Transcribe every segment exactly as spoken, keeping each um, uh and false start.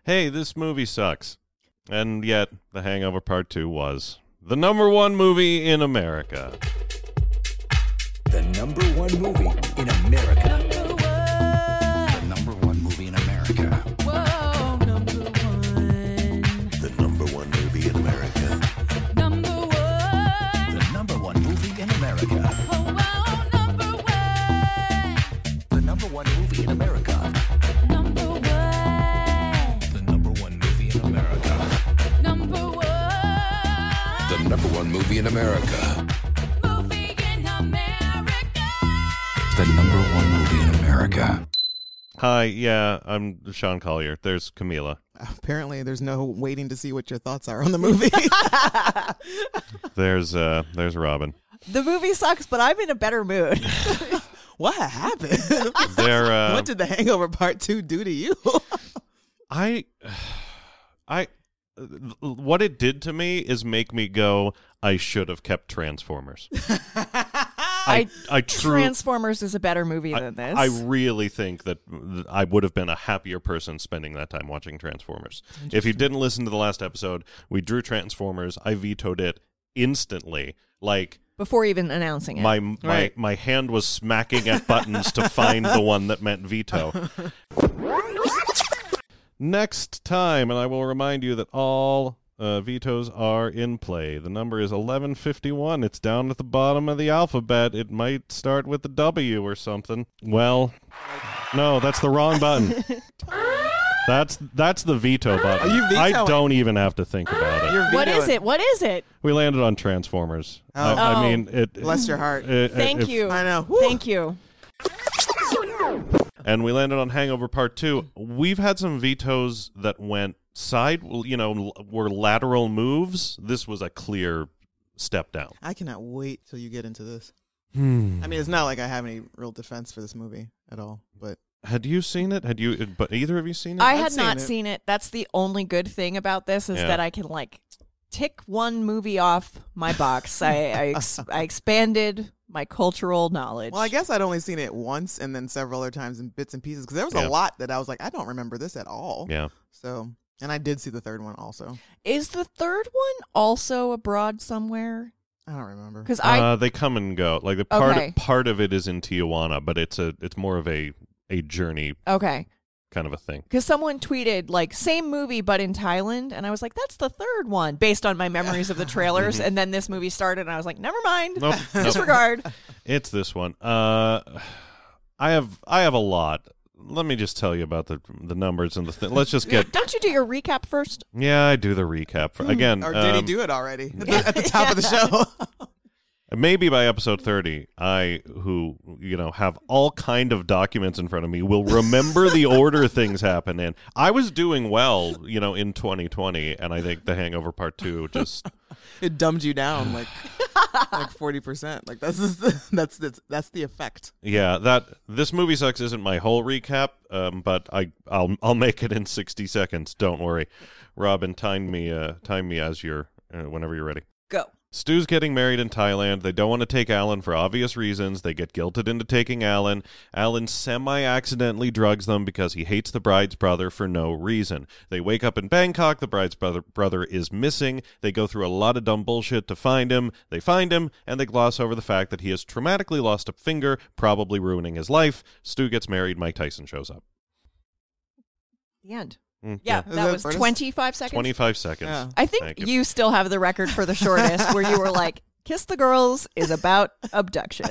hey, this movie sucks. And yet, The Hangover Part two was the number one movie in America. The number one movie in America. Number one. The number one movie in America. Whoa, number one. The number one movie in America. Number one. The number one movie in America. Oh, wow, number one. The number one movie in America. Number one. The number one movie in America. Number one. The number one movie in America. Movie in America. The number one movie in America. Hi, yeah, I'm Sean Collier. There's Camila. Apparently, there's no waiting to see what your thoughts are on the movie. There's uh, there's Robin. The movie sucks, but I'm in a better mood. What happened? There. Uh, What did The Hangover Part two do to you? I, I, what it did to me is make me go, I should have kept Transformers. I, I truly. Transformers is a better movie I, than this. I really think that I would have been a happier person spending that time watching Transformers. If you didn't listen to the last episode, we drew Transformers. I vetoed it instantly. Like, Before even announcing it. my my Right. my hand was smacking at buttons to find the one that meant veto. Next time, and I will remind you that all uh, vetoes are in play. The number is eleven fifty-one. It's down at the bottom of the alphabet. It might start with the W or something. Well, no, that's the wrong button. That's that's the veto button. Are you I vetoing? don't even have to think about it. You're What is vetoing. it? What is it? We landed on Transformers. Oh. I, I Oh. mean, it. Bless your heart. it- Thank if- you. I know. Woo. Thank you. And we landed on Hangover Part two. We've had some vetoes that went side, you know, were lateral moves. This was a clear step down. I cannot wait till you get into this. Hmm. I mean, it's not like I have any real defense for this movie at all, but Had you seen it? Had you? But either of you seen it? I I've had seen not it. seen it. That's the only good thing about this is Yeah. that I can like tick one movie off my box. I I, ex- I expanded my cultural knowledge. well, I guess I'd only seen it once and then several other times in bits and pieces because there was Yeah. a lot that I was like, I don't remember this at all. Yeah. So, and I did see the third one also. Is the third one also abroad somewhere? I don't remember. Because I Uh, they come and go. Like the part Okay. part of it is in Tijuana, but it's a it's more of a a journey okay. kind of a thing. Because someone tweeted, like, same movie, but in Thailand. And I was like, that's the third one, based on my memories of the trailers. And then this movie started, and I was like, never mind. Nope. nope. Disregard. It's this one. Uh, I have I have a lot. Let me just tell you about the the numbers and the thing. Let's just get. Don't you do your recap first? Yeah, I do the recap for, again. Or did he um, do it already at the, at the top of the show? Maybe by episode thirty, I, who, you know, have all kind of documents in front of me, will remember the order things happen in. I was doing well, you know, in twenty twenty, and I think The Hangover Part two just... It dumbed you down like like forty percent. Like that's just the, that's that's that's the effect. Yeah, that this movie sucks isn't my whole recap, um, but I I'll I'll make it in sixty seconds. Don't worry, Robin. Time me, uh, time me as you're uh, whenever you're ready. Go. Stu's getting married in Thailand. They don't want to take Alan for obvious reasons. They get guilted into taking Alan. Alan semi-accidentally drugs them because he hates the bride's brother for no reason. They wake up in Bangkok. The bride's brother, brother is missing. They go through a lot of dumb bullshit to find him. They find him, and they gloss over the fact that he has traumatically lost a finger, probably ruining his life. Stu gets married. Mike Tyson shows up. The end. Mm, Yeah, Is that that was first? twenty-five seconds. twenty-five seconds. Yeah. I think Thank you. you. still have the record for the shortest where you were like, Kiss the Girls is about abduction.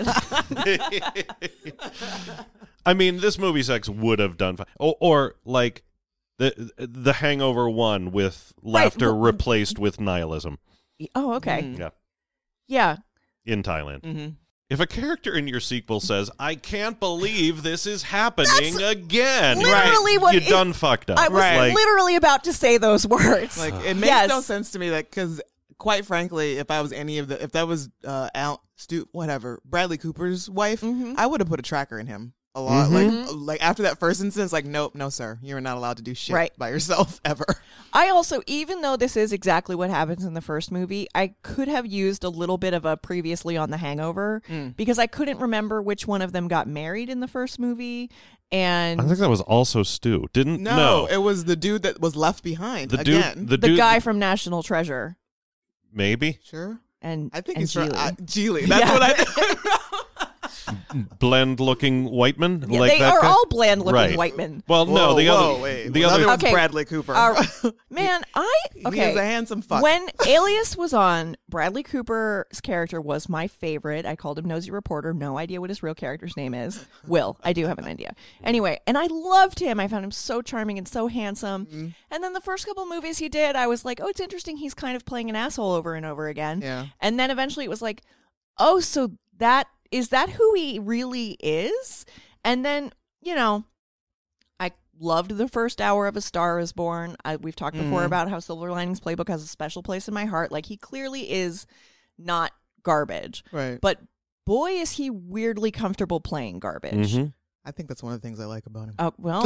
I mean, this movie sex would have done fine. Or, or like the the Hangover one with laughter well- replaced with nihilism. Oh, okay. Mm. Yeah, Yeah. in Thailand. Mm-hmm. If a character in your sequel says, "I can't believe this is happening again," literally what you it- done fucked up. I was Like, literally about to say those words. Like it makes Yes. no sense to me that because quite frankly, if I was any of the if that was uh Al Stu whatever Bradley Cooper's wife, Mhm. I would have put a tracker in him. a lot. Mhm. Like, like after that first instance, like, nope, no, sir, you're not allowed to do shit Right. by yourself ever. I also, even though this is exactly what happens in the first movie, I could have used a little bit of a previously on The Hangover Mm. because I couldn't remember which one of them got married in the first movie. And I think that was also Stu. Didn't No, no. it was the dude that was left behind the again. dude the, the dude guy from National Treasure maybe sure, and I think and he's from Geely. uh, Geely. That's Yeah. what I think. blend looking white man Yeah, like they that are guy? all bland looking Right. white men. Well, no, Whoa, the whoa, other wait. the Well, other one's Okay. Bradley Cooper. Uh, Man, I okay. He is a handsome fuck. When Alias was on, Bradley Cooper's character was my favorite. I called him Nosy Reporter. No idea what his real character's name is. Will. I do have an idea. Anyway, and I loved him. I found him so charming and so handsome. Mm-hmm. And then the first couple movies he did, I was like, oh, it's interesting. He's kind of playing an asshole over and over again. Yeah. And then eventually it was like, oh, so that is that who he really is? And then, you know, I loved the first hour of A Star Is Born. I, we've talked before Mhm. about how Silver Linings Playbook has a special place in my heart. Like, he clearly is not garbage. Right. But boy, is he weirdly comfortable playing garbage. Mhm. I think that's one of the things I like about him. Oh, well,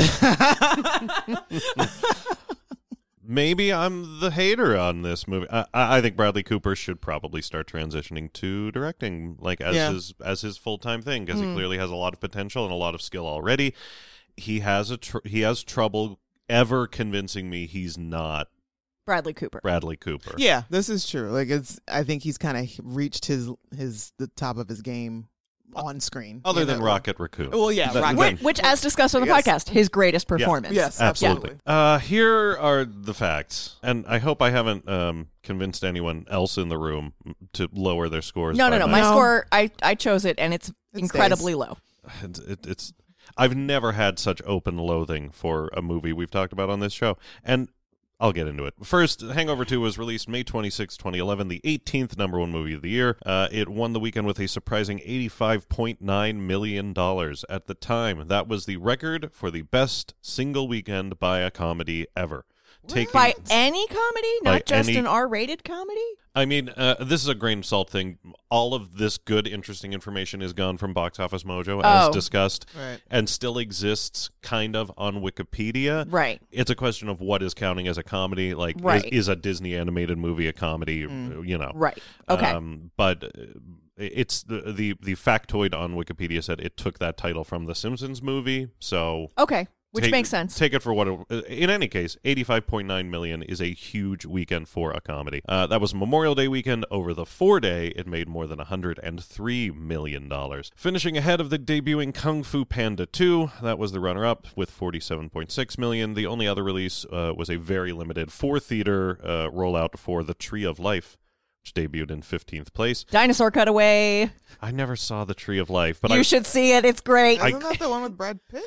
Maybe I'm the hater on this movie. I, I I think Bradley Cooper should probably start transitioning to directing, like as Yeah. his as his full time thing, because he Mm. clearly has a lot of potential and a lot of skill already. He has a tr- he has trouble ever convincing me he's not Bradley Cooper. Bradley Cooper. Yeah, this is true. Like, it's. I think he's kind of reached his his the top of his game on screen. Other you than know? Rocket Raccoon. Well, yeah, That- Rocket- then- Which, which, as discussed on the Yes. podcast, his greatest performance. Yes, Absolutely. absolutely. Uh, here are the facts, and I hope I haven't um, convinced anyone else in the room to lower their scores. No, no, by no. my- My No. score, I, I chose it, and it's It incredibly low. It's, it, it's I've never had such open loathing for a movie we've talked about on this show, and I'll get into it. First, Hangover two was released May twenty-sixth, twenty eleven, the eighteenth number one movie of the year. Uh, it won the weekend with a surprising eighty-five point nine million dollars at the time. That was the record for the best single weekend by a comedy ever. Taking, By any comedy, By not just any- an R-rated comedy. I mean, uh, this is a grain of salt thing. All of this good, interesting information is gone from Box Office Mojo, as Oh. discussed, Right. and still exists kind of on Wikipedia. Right. It's a question of what is counting as a comedy. Like, Right. is, is a Disney animated movie a comedy? Mm. You know, Right. Okay. Um, but uh, it's the, the the factoid on Wikipedia said it took that title from the Simpsons movie. So okay. Which take- makes sense. Take it for what it, in any case, eighty-five point nine million is a huge weekend for a comedy. Uh, that was Memorial Day weekend. Over the four day, it made more than one hundred three million dollars. Finishing ahead of the debuting Kung Fu Panda two, that was the runner-up with forty-seven point six million dollars. The only other release uh, was a very limited four-theater uh, rollout for The Tree of Life, which debuted in fifteenth place. Dinosaur Cutaway. I never saw The Tree of Life, but you I, should see it. It's great. I- Isn't that the one with Brad Pitt?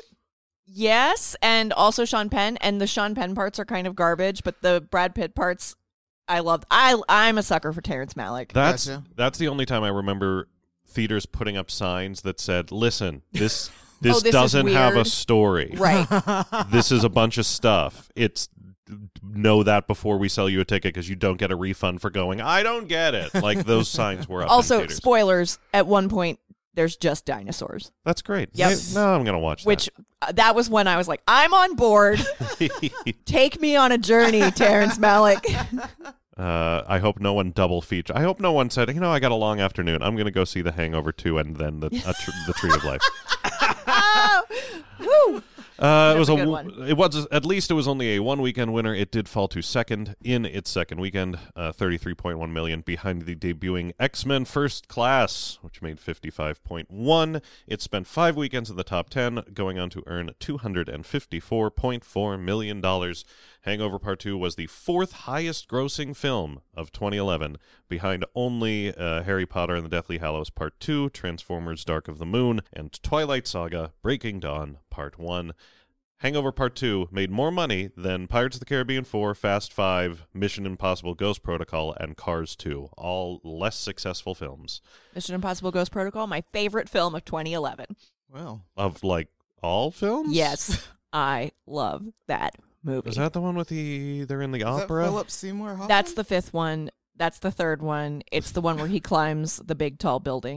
Yes, and also Sean Penn, and the Sean Penn parts are kind of garbage, but the Brad Pitt parts, I loved. I I'm a sucker for Terrence Malick. That's Gotcha. that's the only time I remember theaters putting up signs that said, "Listen, this this, Oh, this is doesn't have a weird." story. Right. This is a bunch of stuff. It's know that before we sell you a ticket because you don't get a refund for going. I don't get it." Like those signs were up. in Also, theaters. spoilers. At one point, there's just dinosaurs, That's great. Yep. Maybe- No, I'm gonna watch which uh, that was when I was like, I'm on board. that. Take me on a journey, Terrence Malick. Uh, I hope no one double feature. I hope no one said, you know, I got a long afternoon. I'm going to go see The Hangover two and then the a tr- the Tree of Life. Oh, woo. Uh, it was a a, good w- one. it was at least it was only a one weekend winner. It did fall to second in its second weekend, uh, thirty-three point one million behind the debuting X-Men First Class, which made fifty-five point one. It spent five weekends in the top ten, going on to earn two hundred fifty-four point four million dollars. Hangover Part two was the fourth highest grossing film of twenty eleven, behind only uh, Harry Potter and the Deathly Hallows Part two, Transformers Dark of the Moon, and Twilight Saga Breaking Dawn Part one. Hangover Part two made more money than Pirates of the Caribbean four, Fast five, Mission Impossible Ghost Protocol, and Cars two, all less successful films. Mission Impossible Ghost Protocol, my favorite film of twenty eleven. Well, Of, like, all films? Yes, I love that movie. Is that the one with the, they're in the is opera? that Philip Seymour Hoffman? That's the fifth one. That's the third one. It's the one where he climbs the big tall building.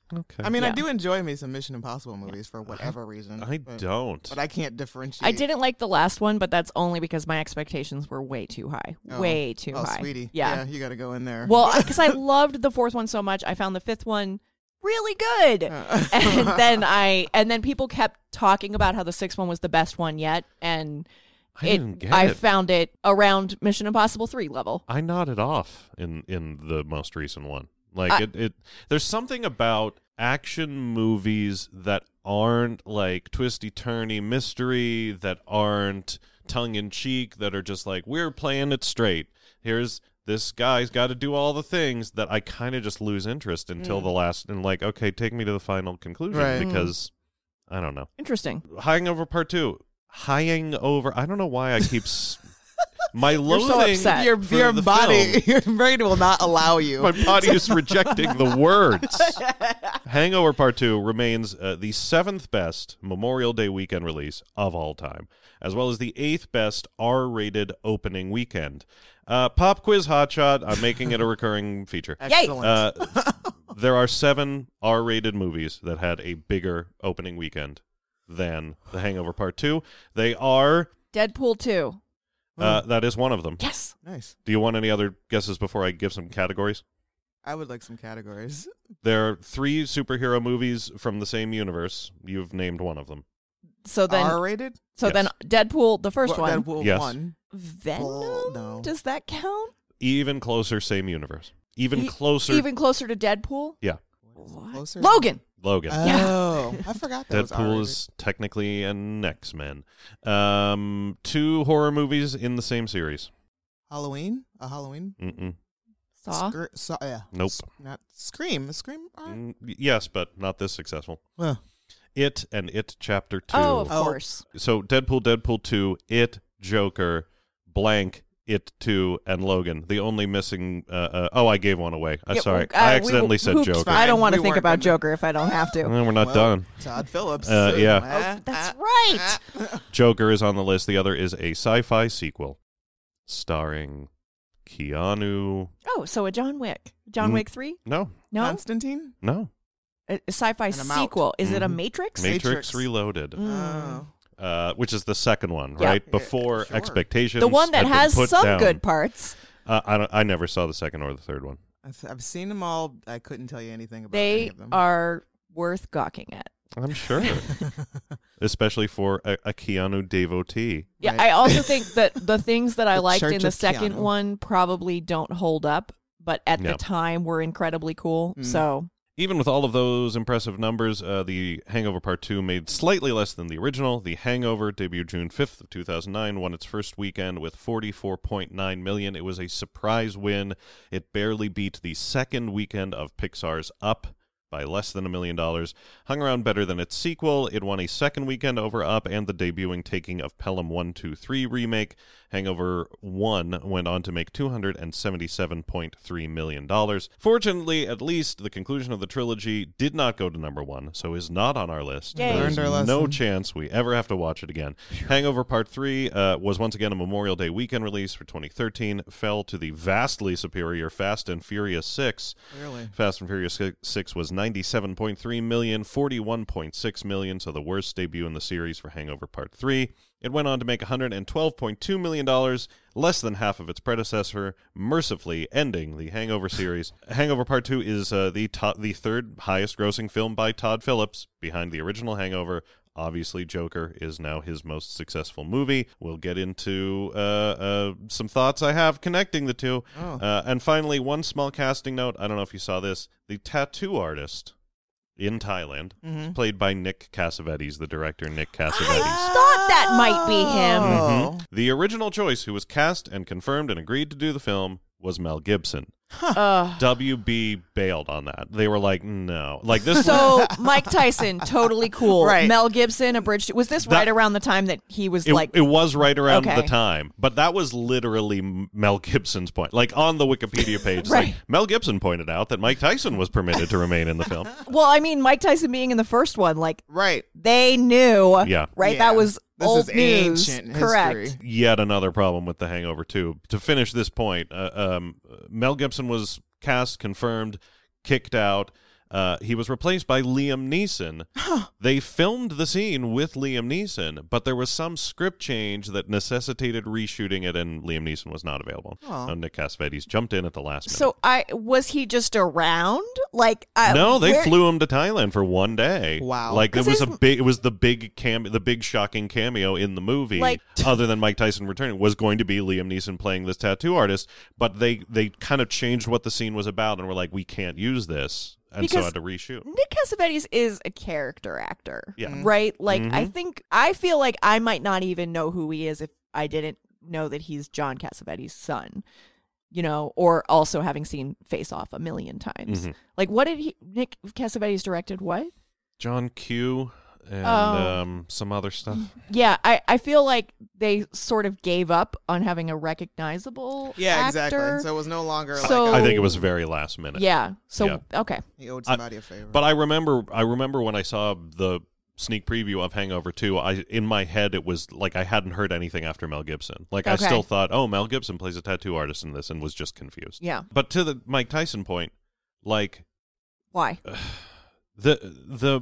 Okay. I mean, I Yeah. do enjoy me some Mission Impossible movies for whatever reason. I but, don't. But I can't differentiate. I didn't like the last one, but that's only because my expectations were way too high. Oh. Way too Oh, high. sweetie. Yeah. you got to go in there. Well, because I loved the fourth one so much, I found the fifth one really good. Uh, and then I and then people kept talking about how the sixth one was the best one yet, and I it, didn't get I it. found it around Mission Impossible three level. I nodded off in in the most recent one. Like I- it, it there's something about action movies that aren't like twisty turny mystery, that aren't tongue in cheek, that are just like, we're playing it straight. Here's this guy's got to do all the things, that I kind of just lose interest until Mm. the last, and like, okay, take me to the final conclusion, Right. because I don't know. Interesting. Hangover Part Two, Hangover. I don't know why I keep s- my You're loathing. so upset. your for your the body, film. your brain will not allow you. My body is rejecting the words. Hangover Part two remains uh, the seventh best Memorial Day weekend release of all time, as well as the eighth best R-rated opening weekend. Uh, Pop Quiz Hotshot, I'm making it a recurring feature. Excellent. Uh, there are seven R-rated movies that had a bigger opening weekend than The Hangover Part two. They are, Deadpool two. uh, that is one of them. Yes. Nice. Do you want any other guesses before I give some categories? I would like some categories. There are three superhero movies from the same universe. You've named one of them. So then, R-rated. so Yes. then, Deadpool, the first Well, one. Deadpool Yes. one. Venom. Well, no. Does that count? Even closer, same universe. Even E- closer. Even closer to Deadpool. Yeah. What? Closer? Logan. Logan. Oh, I forgot that was Deadpool R-rated. is technically an X-Men. Um, two horror movies in the same series. Halloween. A Halloween. Mm-mm. Saw. Scr- Saw- yeah. Nope. S- Not Scream. Scream. R- Mm, yes, but not this successful. Well, It and It Chapter two. Oh, of Oh. course. So Deadpool, Deadpool two, It, Joker, blank, It two, and Logan. The only missing. Uh, uh, oh, I gave one away. I'm Yeah, sorry. well, uh, I we- accidentally said hoops, Joker. I don't Fine. want to We think weren't about gonna- Joker if I don't have to. Eh, we're not well, done. Todd Phillips. Uh, yeah. Ah, That's ah, right. ah. Joker is on the list. The other is a sci-fi sequel starring Keanu. Oh, so a John Wick. John Mm. Wick three? No, No? Constantine. no. A, a sci-fi And I'm out. sequel. Is it a Mhm. Matrix? Matrix, Matrix. Reloaded, Mm. Oh. uh, which is the second one, Yeah. right? Yeah, Before sure. Expectations. The one that had been has put some down. good parts. Uh, I don't, I never saw the second or the third one. I've, I've seen them all. I couldn't tell you anything about any They of them. are worth gawking at. I'm sure, especially for a, a Keanu devotee. Yeah, Right. I also think that the things that I The liked in Church the of second Keanu. one probably don't hold up, but at Yeah. the time were incredibly cool. Mm. So Even with all of those impressive numbers, uh, the Hangover Part two made slightly less than the original. The Hangover debuted June fifth of two thousand nine, won its first weekend with forty-four point nine million dollars. It was a surprise win. It barely beat the second weekend of Pixar's Up by less than a million dollars. Hung around better than its sequel. It won a second weekend over Up and the debuting Taking of Pelham one two three remake. Hangover one went on to make two hundred seventy-seven point three million dollars. Fortunately, at least the conclusion of the trilogy did not go to number one, so is not on our list. Yay. There's Learned our no lesson. chance we ever have to watch it again. Hangover Part three uh, was once again a Memorial Day weekend release for twenty thirteen, fell to the vastly superior Fast and Furious six. Really? Fast and Furious six was ninety-seven point three million dollars, forty-one point six million dollars, so the worst debut in the series for Hangover Part three. It went on to make one hundred twelve point two million dollars, less than half of its predecessor, mercifully ending the Hangover series. Hangover Part two is uh, the to- the third highest grossing film by Todd Phillips, behind the original Hangover. Obviously, Joker is now his most successful movie. We'll get into uh, uh, some thoughts I have connecting the two. Oh. Uh, and finally, one small casting note. I don't know if you saw this. The tattoo artist in Thailand Mhm. is played by Nick Cassavetes, the director Nick I Cassavetes. thought that might be him. Oh. The original choice, who was cast and confirmed and agreed to do the film, was Mel Gibson. Ugh. W B bailed on that. They were like, no. Like this So Mike Tyson, totally cool. Right. Mel Gibson, abridged. Was this That- right around the time that he was It, like? it was right around Okay. the time, but that was literally M- Mel Gibson's point. Like on the Wikipedia page, it's Right. like Mel Gibson pointed out that Mike Tyson was permitted to remain in the film. Well, I mean, Mike Tyson being in the first one, like Right. they knew. Yeah. Right. Yeah. That was This old is news. ancient Correct. history. Yet another problem with The Hangover two. To finish this point, uh, um, Mel Gibson was cast, confirmed, kicked out. Uh, he was replaced by Liam Neeson. They filmed the scene with Liam Neeson, but there was some script change that necessitated reshooting it, and Liam Neeson was not available. Aw. So Nick Cassavetes jumped in at the last minute. So I was he just around? Like I, no, they where- flew him to Thailand for one day. Wow. Like it 'Cause was a his- big. It was the big cam, the big shocking cameo in the movie. Like- other than Mike Tyson returning, was going to be Liam Neeson playing this tattoo artist, but they they kind of changed what the scene was about, and were like, we can't use this, and so Because- had to reshoot. Nick Cassavetes is a character actor. Yeah. Mhm. Right? Like I Mhm. think I feel like I might not even know who he is if I didn't know that he's John Cassavetes' son. You know, or also having seen Face Off a million times. Mhm. Like what did he Nick Cassavetes directed what? John Q and Oh. um, some other stuff. Yeah, I, I feel like they sort of gave up on having a recognizable Yeah, actor. exactly. So it was no longer So- like I a, think it was very last minute. Yeah. So Yeah. okay. he owed somebody a favor. But I remember, I remember when I saw the sneak preview of Hangover two, I in my head it was like I hadn't heard anything after Mel Gibson. Like I Okay. still thought, oh, Mel Gibson plays a tattoo artist in this, and was just confused. Yeah. But to the Mike Tyson point, like Why? the the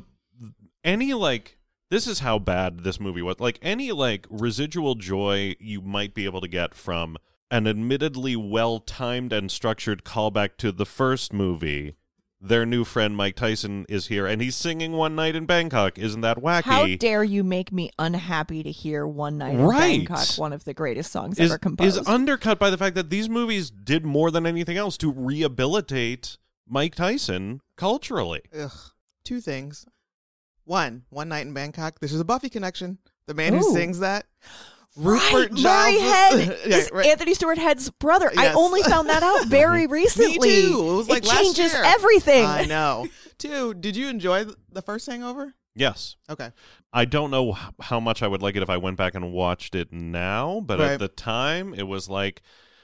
any like this is how bad this movie was. Like any like residual joy you might be able to get from an admittedly well timed and structured callback to the first movie. Their new friend Mike Tyson is here, and he's singing "One Night in Bangkok." Isn't that wacky? How dare you make me unhappy to hear One Night in Right. Bangkok, one of the greatest songs is, ever composed. is undercut by the fact that these movies did more than anything else to rehabilitate Mike Tyson culturally. Ugh. Two things. One, One Night in Bangkok. This is a Buffy connection. The man Ooh. who sings that. Right, Rupert Murray Giles- Head Yeah, is right. Anthony Stewart Head's brother. I Yes. only found that out very recently. Me too. It was like last changes year. everything. I know. Two, did you enjoy th- the first Hangover? Yes. Okay. I don't know h- how much I would like it if I went back and watched it now, but Right. at the time it was like,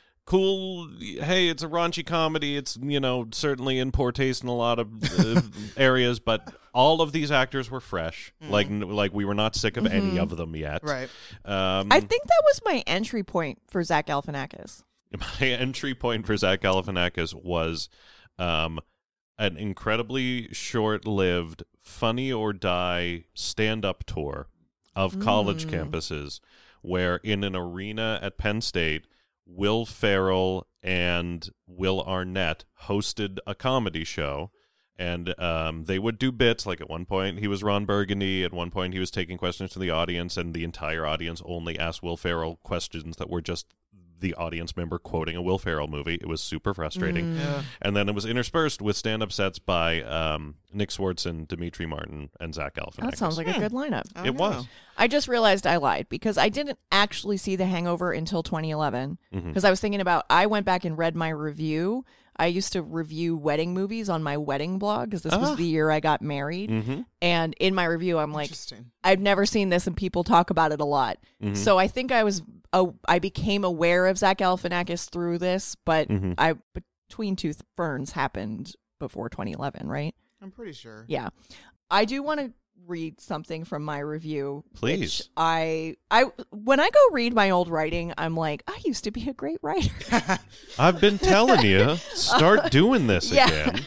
cool, hey, it's a raunchy comedy. It's, you know, certainly in poor taste in a lot of uh, areas, but all of these actors were fresh. Like n- like we were not sick of any of them yet. Right. Um, I think that was my entry point for Zach Galifianakis. my entry point for Zach Galifianakis was um, an incredibly short-lived Funny or Die stand-up tour of college campuses where in an arena at Penn State, Will Ferrell and Will Arnett hosted a comedy show. And um, they would do bits, like at one point he was Ron Burgundy, at one point he was taking questions from the audience, and the entire audience only asked Will Ferrell questions that were just the audience member quoting a Will Ferrell movie. It was super frustrating. Yeah. And then it was interspersed with stand-up sets by um, Nick Swartzen, Dimitri Martin, and Zach Galifianakis. That sounds like a good lineup. I It don't was. know. I just realized I lied because I didn't actually see The Hangover until twenty eleven. Mhm. Because I was thinking about, I went back and read my review. I used to review wedding movies on my wedding blog because this Ah. was the year I got married. Mm-hmm. And in my review, I'm like, Interesting. I've never seen this, and people talk about it a lot. Mhm. So I think I was, uh, I became aware of Zach Galifianakis through this, but Mhm. I Between Two Ferns happened before twenty eleven, right? I'm pretty sure. Yeah. I do want to read something from my review. Please. which I I when I go read my old writing, I'm like, I used to be a great writer. I've been telling you, start doing this Yeah. again.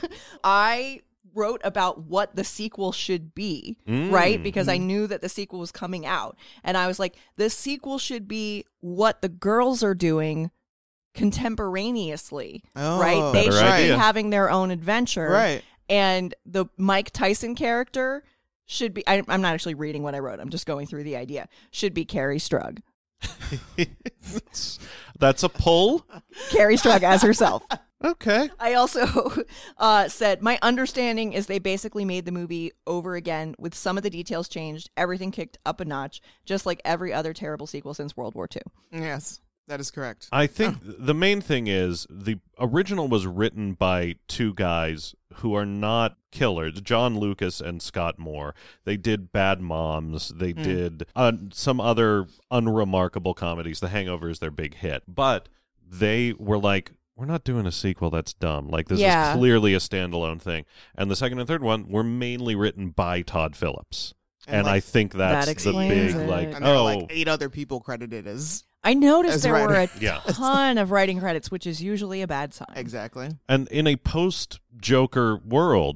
I wrote about what the sequel should be, Mm. right? Because I knew that the sequel was coming out. And I was like, the sequel should be what the girls are doing contemporaneously, Oh, right? They Better should idea. be having their own adventure. Right. And the Mike Tyson character should be, I, I'm not actually reading what I wrote, I'm just going through the idea, should be Carrie Strug. That's a pull. Carrie Strug as herself. Okay. I also uh, said, my understanding is they basically made the movie over again with some of the details changed, everything kicked up a notch, just like every other terrible sequel since World War Two. Yes, that is correct. I think the main thing is the original was written by two guys who are not killers, John Lucas and Scott Moore. They did Bad Moms. They did uh, some other unremarkable comedies. The Hangover is their big hit. But they were like, we're not doing a sequel. That's dumb. Like, this Yeah. is clearly a standalone thing. And the second and third one were mainly written by Todd Phillips. And, And, like, I think that's That the explains big, it. like, And there are oh, like eight other people credited as I noticed As there were a writer. Yeah. ton of writing credits, which is usually a bad sign. exactly. and in a post-Joker world,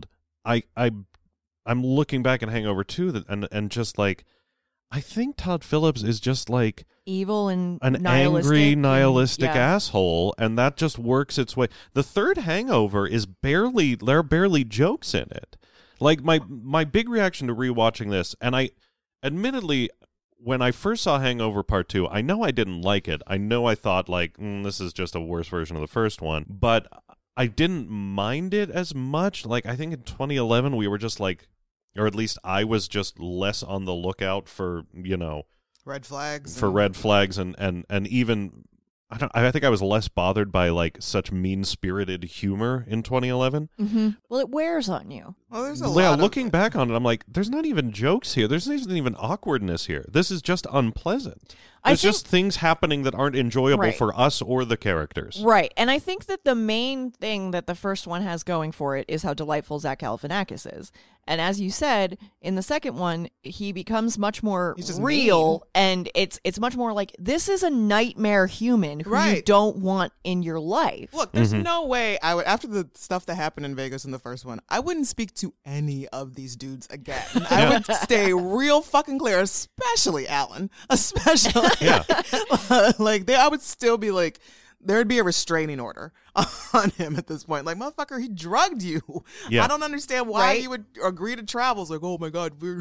I I I'm looking back at Hangover two that and and just like I think Todd Phillips is just like Evil and an nihilistic angry and- nihilistic yeah. asshole, and that just works its way. The third Hangover is barely there are barely jokes in it. Like my my big reaction to rewatching this, and I admittedly when I first saw Hangover Part two, I know I didn't like it. I know I thought like mm, this is just a worse version of the first one, but I didn't mind it as much. Like I think in twenty eleven we were just like, or at least I was just less on the lookout for, you know, Red flags. for and- red flags and and and even I don't I think I was less bothered by like such mean-spirited humor in twenty eleven. Mm-hmm. Well, it wears on you. Well, there's a Yeah, lot of- looking back on it, I'm like, there's not even jokes here. There's not even awkwardness here. This is just unpleasant. I There's think- just things happening that aren't enjoyable Right. for us or the characters. Right. And I think that the main thing that the first one has going for it is how delightful Zach Galifianakis is. And as you said, in the second one, he becomes much more He's just real, and it's it's much more like this is a nightmare human who you Right. don't want in your life. Look, there's Mm-hmm. no way I would after the stuff that happened in Vegas in the first one, I wouldn't speak to any of these dudes again. I would stay real fucking clear, especially Alan. Especially Yeah. like they I would still be like there'd be a restraining order on him at this point. Like, motherfucker, he drugged you. Yeah. I don't understand why Right? you would agree to travel. It's like, oh my God, we're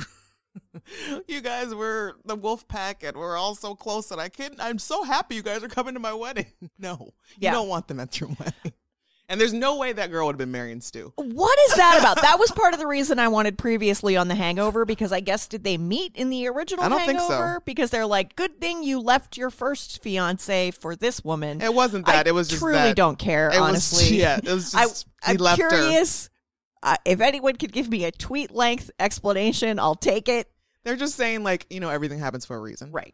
you guys were the wolf pack and we're all so close and I can't I'm so happy you guys are coming to my wedding. No. Yeah. You don't want them at your wedding. And there's no way that girl would have been marrying Stu. What is that about? That was part of the reason I wanted previously on The Hangover, because I guess did they meet in the original I don't think so. Hangover? Because they're like, good thing you left your first fiance for this woman. It wasn't that. I it was just truly that. don't care, It was- honestly. yeah, it was I, just he I'm left her. curious. Uh, if anyone could give me a tweet length explanation, I'll take it. They're just saying like, you know, everything happens for a reason. Right.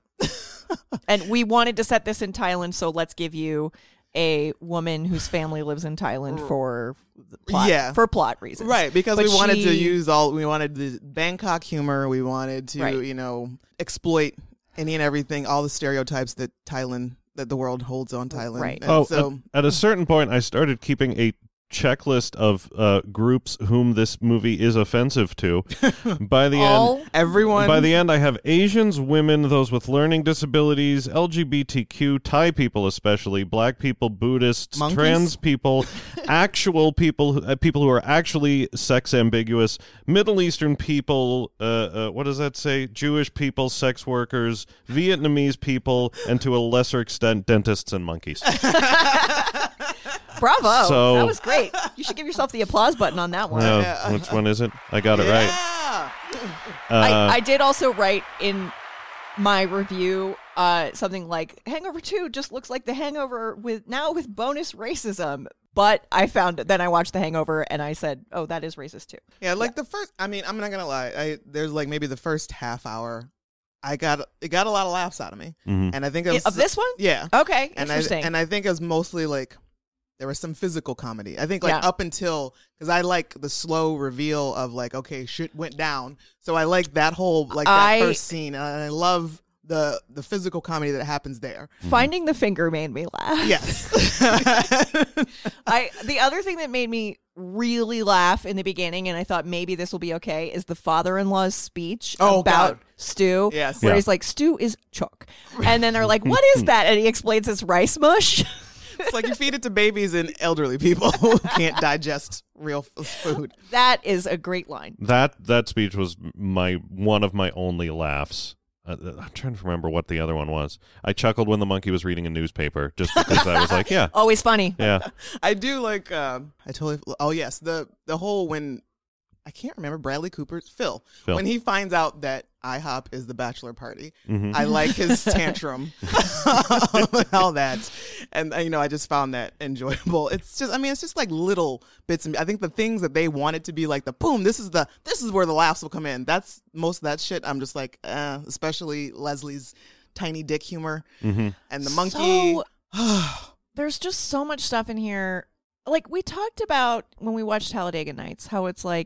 And we wanted to set this in Thailand, so let's give you a woman whose family lives in Thailand for the plot, Yeah. for plot reasons. Right, because But we wanted to she- use all we wanted the Bangkok humor, we wanted to, Right. you know, exploit any and everything, all the stereotypes that Thailand that the world holds on Thailand. Right. And Oh, so at, at a certain point, I started keeping a checklist of uh, groups whom this movie is offensive to. By the all end, everyone by the end, I have Asians, women, those with learning disabilities, L G B T Q, Thai people especially, black people, Buddhists, Monkeys? trans people, actual people, uh, people who are actually sex ambiguous, Middle Eastern people, uh, uh, what does that say? Jewish people, sex workers, Vietnamese people, and to a lesser extent, dentists and monkeys. bravo. So- That was great. You should give yourself the applause button on that one. Uh, Yeah. which one is it? I got it right. yeah. Uh, I, I did also write in my review uh, something like Hangover two just looks like The Hangover with now with bonus racism. But I found then I watched The Hangover and I said, oh, that is racist too. Yeah, like the first I mean, I'm not gonna lie. I there's like maybe the first half hour I got it got a lot of laughs out of me. mhm. And I think it was Of this one? Yeah. Okay, and I interesting. and I think it was mostly like there was some physical comedy. I think like Yeah. up until because I like the slow reveal of like okay shit went down. So I like that whole like that I- first scene and I love the the physical comedy that happens there. Finding the finger made me laugh. Yes. I the other thing that made me really laugh in the beginning, and I thought maybe this will be okay, is the father-in-law's speech Oh, about God. Stu. Yes. Where Yeah. he's like, Stu is chook. And then they're like, what is that? And he explains it's rice mush. It's like you feed it to babies and elderly people who can't digest real f- food. That is a great line. That that speech was my one of my only laughs. Uh, I'm trying to remember what the other one was. I chuckled when the monkey was reading a newspaper, just because I was like, yeah, Always funny. yeah. I do like. Um, I totally. Oh yes, the the whole when I can't remember Bradley Cooper's Phil, Phil. when he finds out that IHOP is the bachelor party. Mhm. I like his tantrum, all that, and uh, you know I just found that enjoyable. It's just I mean it's just like little bits. And I think the things that they wanted to be like the boom. This is the this is where the laughs will come in. That's most of that shit. I'm just like, uh, especially Leslie's tiny dick humor Mhm. and the monkey. So, there's just so much stuff in here. Like we talked about when we watched Talladega Nights, how it's like,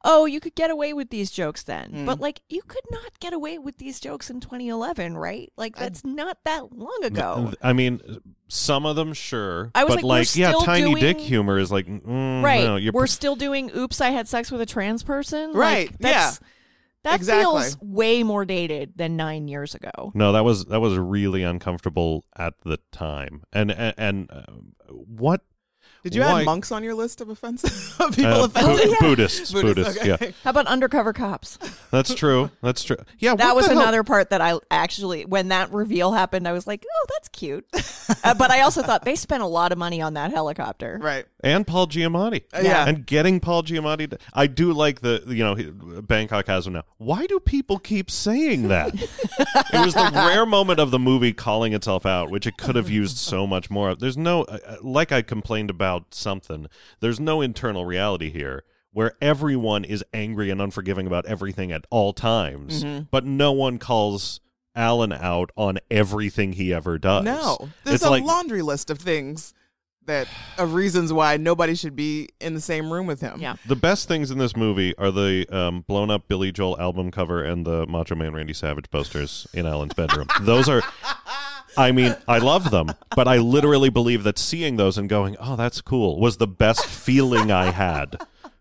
oh, you could get away with these jokes then. Mm. But, like, you could not get away with these jokes in twenty eleven, right? Like, that's not that long ago. I mean, some of them, sure. I was but like, we're yeah, still tiny dick doing- humor is like, mm, Right. no, you're We're still doing oops, I had sex with a trans person. Right, Like, that's, That Exactly. feels way more dated than nine years ago. No, that was that was really uncomfortable at the time. And and, and uh, what Did you why- add monks on your list of offensive of people uh, offended? Bu- yeah. Buddhists, Buddhist, Buddhists, okay. yeah, How about undercover cops? that's true. That's true. Yeah, That what was the hell? another part that I actually, when that reveal happened, I was like, oh, that's cute. uh, but I also thought they spent a lot of money on that helicopter. Right. And Paul Giamatti. Uh, yeah. And getting Paul Giamatti. To, I do like the, you know, he- Bangkok has him now. Why do people keep saying that? It was the rare moment of the movie calling itself out, which it could have used so much more of. There's no, uh, like I complained about something, there's no internal reality here where everyone is angry and unforgiving about everything at all times, Mm-hmm. but no one calls Alan out on everything he ever does. No. There's It's a like, laundry list of things that of reasons why nobody should be in the same room with him. Yeah. the best things in this movie are the um, blown up Billy Joel album cover and the Macho Man Randy Savage posters in Alan's bedroom. Those are, I mean, I love them, but I literally believe that seeing those and going, oh, that's cool, was the best feeling I had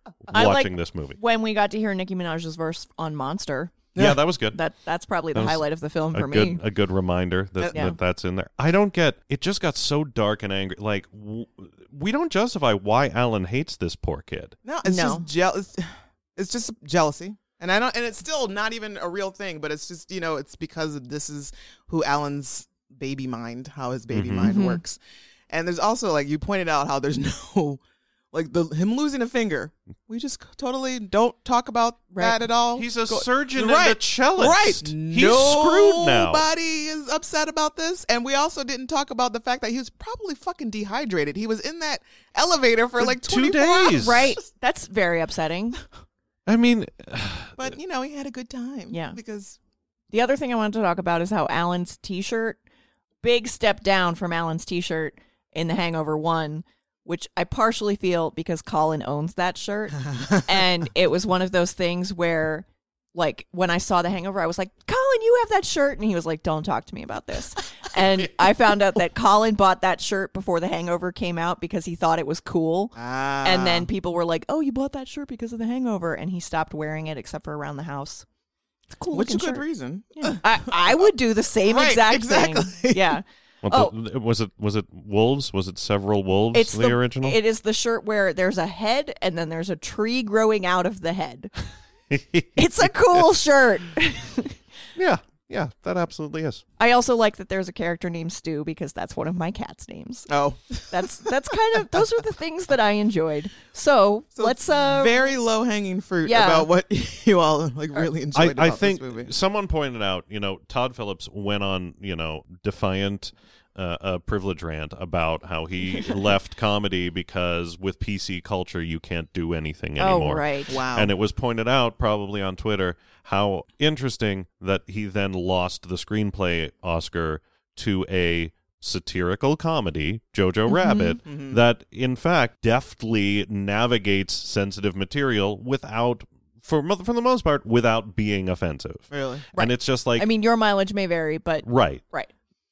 I watching like this movie. When we got to hear Nicki Minaj's verse on Monster, Yeah, that was good. that that's probably the That was highlight of the film a for good, me. a good reminder that, Yeah. that that's in there. I don't get, it just got so dark and angry. Like, w- we don't justify why Alan hates this poor kid. No, it's No. just jealous. It's just jealousy, and I don't. And it's still not even a real thing. But it's just, you know, it's because of this is who Alan's baby mind, how his baby Mhm. mind Mhm. works. And there's also, like you pointed out, how there's no, like the him losing a finger. We just totally don't talk about Right. that at all. He's a Go- surgeon right. and a cellist. Right. He's screwed now. Nobody is upset about this. And we also didn't talk about the fact that he was probably fucking dehydrated. He was in that elevator for For like two twenty-four days. hours. Right. That's very upsetting. I mean, But, you know, he had a good time. Yeah. Because, The other thing I wanted to talk about is how Alan's t-shirt, big step down from Alan's t-shirt in The Hangover one, which I partially feel because Colin owns that shirt. And it was one of those things where, like, when I saw The Hangover, I was like, Colin, you have that shirt. And he was like, don't talk to me about this. And I found out that Colin bought that shirt before The Hangover came out because he thought it was cool. ah. And then people were like, oh, you bought that shirt because of The Hangover. And he stopped wearing it except for around the house. It's a cool Which is a looking good shirt. reason. Yeah. I, I would do the same Right, exact exactly. thing. Yeah. what Oh. the, was it? Was it wolves? Was it several wolves? It's the, original. It is the shirt where there's a head and then there's a tree growing out of the head. It's a cool shirt. yeah, yeah, that absolutely is. I also like that there's a character named Stu because that's one of my cat's names. Oh. That's that's kind of those are the things that I enjoyed. So, So let's it's uh very low hanging fruit yeah. about what you all like really I, enjoyed I about think this movie. someone pointed out, you know, Todd Phillips went on, you know, defiant uh, a privilege rant about how he left comedy because with P C culture you can't do anything anymore. Oh, right. Wow. And it was pointed out, probably on Twitter, how interesting that he then lost the screenplay Oscar to a satirical comedy, Jojo Rabbit, Mhm. that in fact deftly navigates sensitive material without, for mo- for the most part, without being offensive. Really? And it's just like, I mean your mileage may vary, but right. right.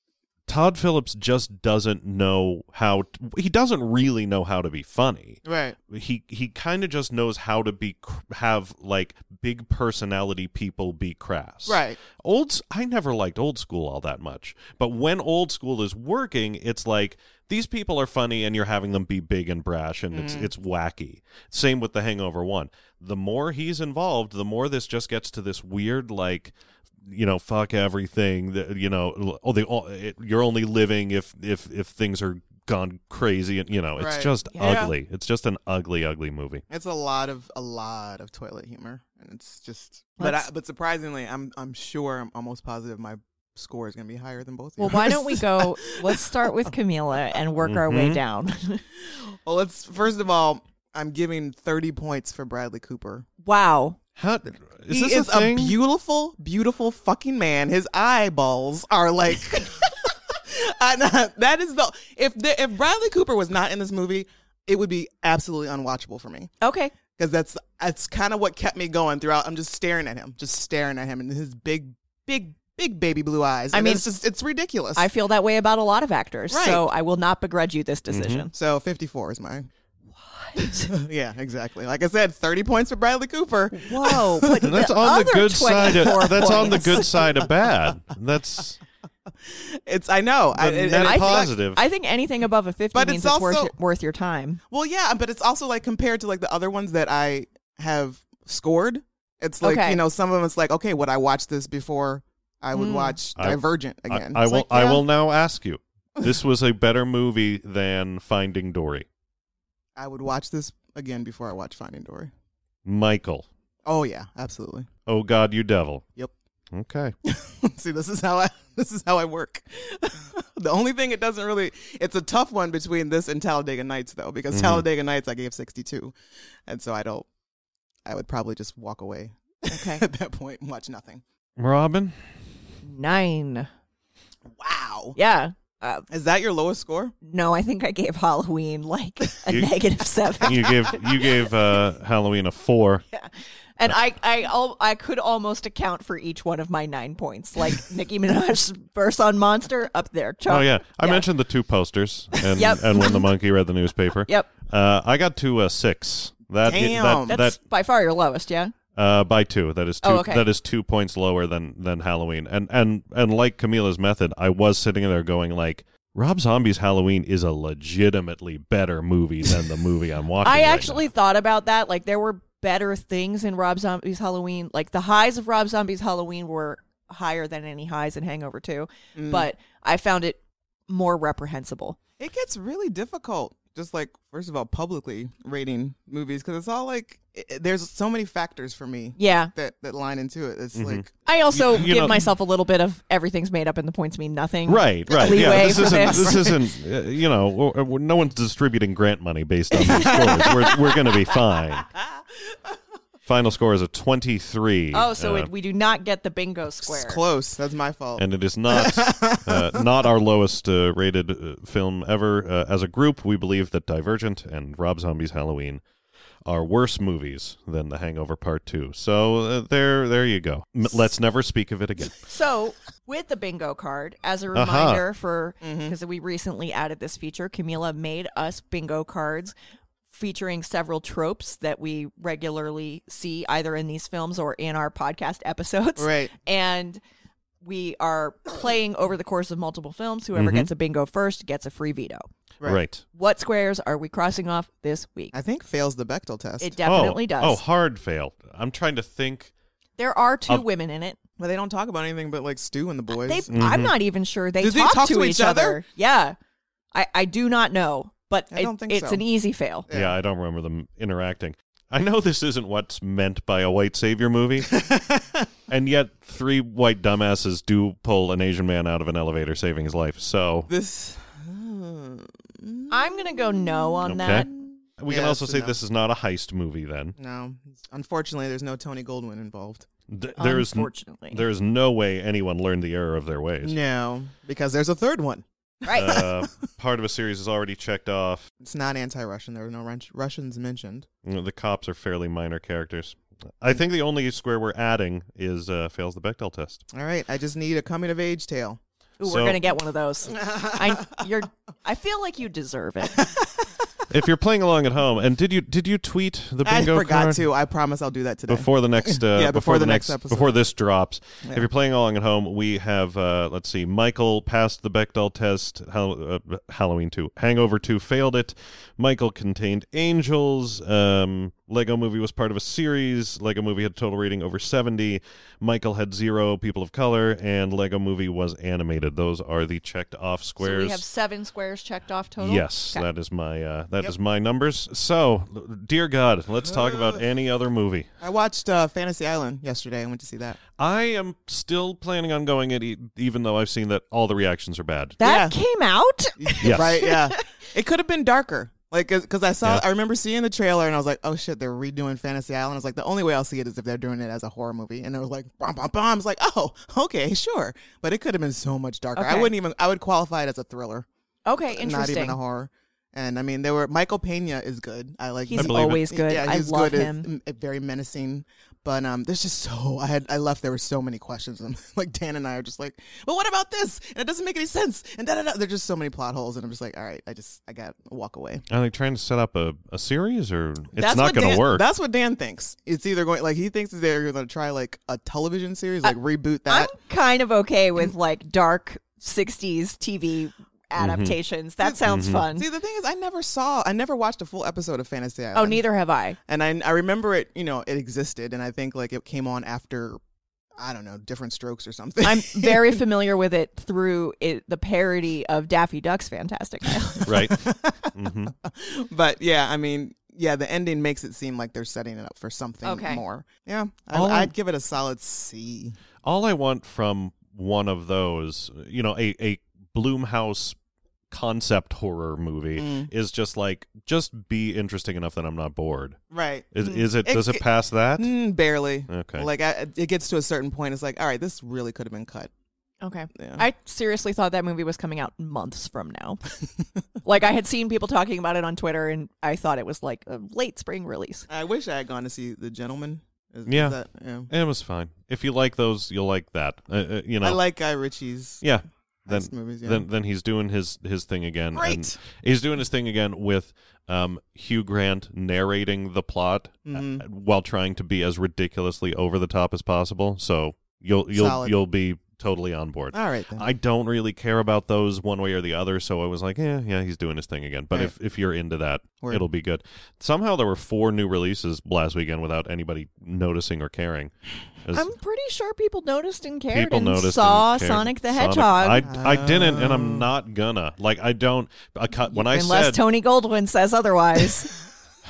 Todd Phillips just doesn't know how. T- he doesn't really know how to be funny. Right. He he kind of just knows how to be cr- have like big personality people be crass. Right. Old s- I never liked Old School all that much, but when Old School is working, it's like these people are funny and you're having them be big and brash and it's it's wacky. Same with The Hangover one. The more he's involved, the more this just gets to this weird like, you know, fuck everything. That, you know, oh, they all, it, you're only living if if if things are gone crazy, and you know, it's Right. just Yeah. ugly. It's just an ugly, ugly movie. It's a lot of a lot of toilet humor, and it's just. But I, Let's- but surprisingly, I'm I'm sure I'm almost positive my score is going to be higher than both. Well, yours. why don't we go let's start with Camila and work our way Mhm. down. Well, let's first of all, I'm giving thirty points for Bradley Cooper. Wow. How is he this is a thing? beautiful, beautiful fucking man. His eyeballs are like. I know, that is the if the, if Bradley Cooper was not in this movie, it would be absolutely unwatchable for me. Okay. because that's that's kind of what kept me going throughout. I'm just staring at him, just staring at him, and his big, big, big baby blue eyes. I And mean, it's just it's ridiculous. I feel that way about a lot of actors, Right. so I will not begrudge you this decision. so fifty-four is mine. Yeah, exactly. Like I said, thirty points for Bradley Cooper. Whoa, but And that's the on the other good side. twenty-four Of, that's on the points. good side of bad. That's It's I know. I, the it- net and I think- positive. I think anything above a fifty But means it's it's, worth, also- your- worth your time. Well, yeah, but it's also like compared to like the other ones that I have scored. It's like Okay. you know, some of them. It's like, okay, would I watch this before I would Mm. watch I- Divergent I, again? I It's will. like, I yeah, will now ask you. This was a better movie than Finding Dory. I would watch this again before I watch Finding Dory. Michael. Oh yeah, absolutely. Oh God, you devil. Yep. Okay. See, this is how I this is how I work. The only thing it doesn't really it's a tough one between this and Talladega Nights though, because Mhm. Talladega Nights I gave sixty-two, and so I don't. I would probably just walk away Okay. at that point and watch nothing. Robin. Nine. Wow, Yeah. Uh, is that your lowest score? no, I think I gave Halloween like a You- negative seven. You gave you gave uh, Halloween a four. And I, I, al- I could almost account for each one of my nine points. Like Nicki Minaj's verse on Monster, up there. Chunk. Oh yeah, I Yeah. mentioned the two posters and Yep. and when the monkey read the newspaper. Yep. Uh, I got to a six. That Damn. that That's that by far your lowest, yeah? uh, by two. That is two. Oh, okay. That is two points lower than than Halloween. And and and like Camila's method, I was sitting there going like, Rob Zombie's Halloween is a legitimately better movie than the movie I'm watching. I right actually thought about that. Like, there were better things in Rob Zombie's Halloween. Like, the highs of Rob Zombie's Halloween were higher than any highs in Hangover two. Mm. But I found it more reprehensible. It gets really difficult, just like, first of all, publicly rating movies, because it's all like, it, there's so many factors for me Yeah. that, that line into it. It's like, I also You- you give know- myself a little bit of everything's made up and the points mean nothing. Right, right. Leeway Yeah, this for isn't. this. This isn't. Uh, you know, we're, we're- no one's distributing grant money based on these scores. We're we're going to be fine. Final score is a twenty-three. Oh, so uh, it, we do not get the bingo square. it's close. That's my fault. and it is not uh, not our lowest uh, rated uh, film ever. Uh, as a group, we believe that Divergent and Rob Zombie's Halloween are worse movies than The Hangover Part Two. So uh, there, there you go. M- let's never speak of it again. So, with the bingo card, as a Uh-huh. reminder for, Mm-hmm. because we recently added this feature, Camila made us bingo cards featuring several tropes that we regularly see either in these films or in our podcast episodes. Right. And we are playing over the course of multiple films. Whoever Mhm. gets a bingo first gets a free veto. Right. Right. What squares are we crossing off this week? I think fails the Bechdel test. It definitely oh, does. Oh, hard fail. I'm trying to think. There are two Of- women in it. But they don't talk about anything but like Stu and the boys. They, Mm-hmm. I'm not even sure they Do they talk, talk to, to each, each other. other? Yeah, I, I do not know, but I it- don't think it's so. an easy fail. Yeah. Yeah, I don't remember them interacting. I know this isn't what's meant by a white savior movie, and yet three white dumbasses do pull an Asian man out of an elevator, saving his life. So This. I'm gonna go no on Okay. that. we Yeah, can also that's a say no. this is not a heist movie. Then No. Unfortunately, there's no Tony Goldwyn involved. Th- there is n- Unfortunately, there is no way anyone learned the error of their ways. No, because there's a third one. right? Uh, part of a series is already checked off. It's not anti-Russian. There were no Rus- Russians mentioned. You know, the cops are fairly minor characters. I think the only square we're adding is uh, fails the Bechdel test. All right, I just need a coming-of-age tale. Ooh, so- we're gonna get one of those. I you're. I feel like you deserve it. If you're playing along at home, and did you did you tweet the I bingo forgot card? to. I promise I'll do that today. Before the next, uh, Yeah, before, the next, episode. before this drops. Yeah. If you're playing along at home, we have, uh, let's see, Michael passed the Bechdel test. Hall- uh, Halloween two, Hangover two failed it. Michael contained angels. Um, Lego Movie was part of a series. Lego Movie had a total rating over seventy. Michael had zero people of color, and Lego Movie was animated. Those are the checked off So squares. we have seven squares checked off total. Yes, Okay. that is my uh, that Yep. is my numbers. So, dear God, let's talk about any other movie. I watched uh, Fantasy Island yesterday. I went to see that. I am still planning on going it, e- even though I've seen that all the reactions are bad. That Yeah. came out. Yes. Right? Yeah. It could have been darker. Like, because I saw, Yeah. I remember seeing the trailer and I was like, oh shit, they're redoing Fantasy Island. I was like, the only way I'll see it is if they're doing it as a horror movie. And it was like, bom, bom, bom. I was like, oh, okay, sure. But it could have been so much darker. I Okay. wouldn't even, I would qualify it as a thriller, Okay, not interesting. even a horror. And I mean, there were Michael Pena is good. I like. He's I believe it. always good. Yeah, I he's love good. It's, him. mm, very menacing. But um, there's just so I had I left. There were so many questions. And like Dan and I are just like, well, what about this? And it doesn't make any sense. And da da da. There's just so many plot holes, and I'm just like, all right, I just I got to walk away. Are they trying to set up a, a series, or it's That's not what going Dan- to work? That's what Dan thinks. It's either going like he thinks they're going to try like a television series, like reboot that. I'm kind of okay with like dark sixties T V adaptations. That sounds fun. See, the thing is, I never saw, I never watched a full episode of Fantasy Island. Oh, neither have I. And I, I remember it, you know, it existed, and I think like it came on after, I don't know, Different Strokes or something. I'm very familiar with it through it, the parody of Daffy Duck's Fantastic Island. Right. hmm But yeah, I mean, yeah, the ending makes it seem like they're setting it up for something Okay. more. Yeah, I, All I- I'd give it a solid C. All I want from one of those, you know, a, a Blumhouse concept horror movie Mm. is just like, just be interesting enough that I'm not bored. Right. Is, Mm. is it, does it pass that? Mm, barely. Okay. Like I, it gets to a certain point. It's like, all right, this really could have been cut. Okay. Yeah. I seriously thought that movie was coming out months from now. Like I had seen people talking about it on Twitter, and I thought it was like a late spring release. I wish I had gone to see The Gentleman. Is, Yeah. Is that, yeah. It was fine. If you like those, you'll like that. Uh, uh, you know. I like Guy Ritchie's yeah. Then, heist movies. Yeah. then, then he's doing his his thing again. Great. And he's doing his thing again with um, Hugh Grant narrating the plot Mhm. uh, while trying to be as ridiculously over the top as possible. So you'll you'll Solid. you'll be totally on board. All right then. I don't really care about those one way or the other, so I was like, yeah, yeah, he's doing his thing again. But Right. if, if you're into that, Word. it'll be good. Somehow there were four new releases last weekend without anybody noticing or caring. As I'm pretty sure people noticed and cared people and noticed saw and cared. Sonic the Sonic- Hedgehog. I, I didn't, and Oh. I'm not gonna. Like, I don't. I cut, when I Unless said, Tony Goldwyn says otherwise.